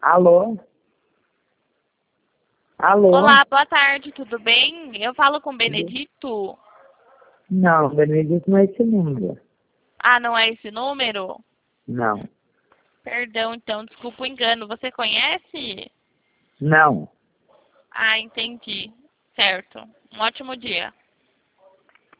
Alô? Alô? Olá, boa tarde, tudo bem? Eu falo com o Benedito. Não, Benedito não é esse número. Ah, não é esse número? Não. Perdão, então, desculpa o engano. Você conhece? Não. Ah, entendi. Certo. Um ótimo dia.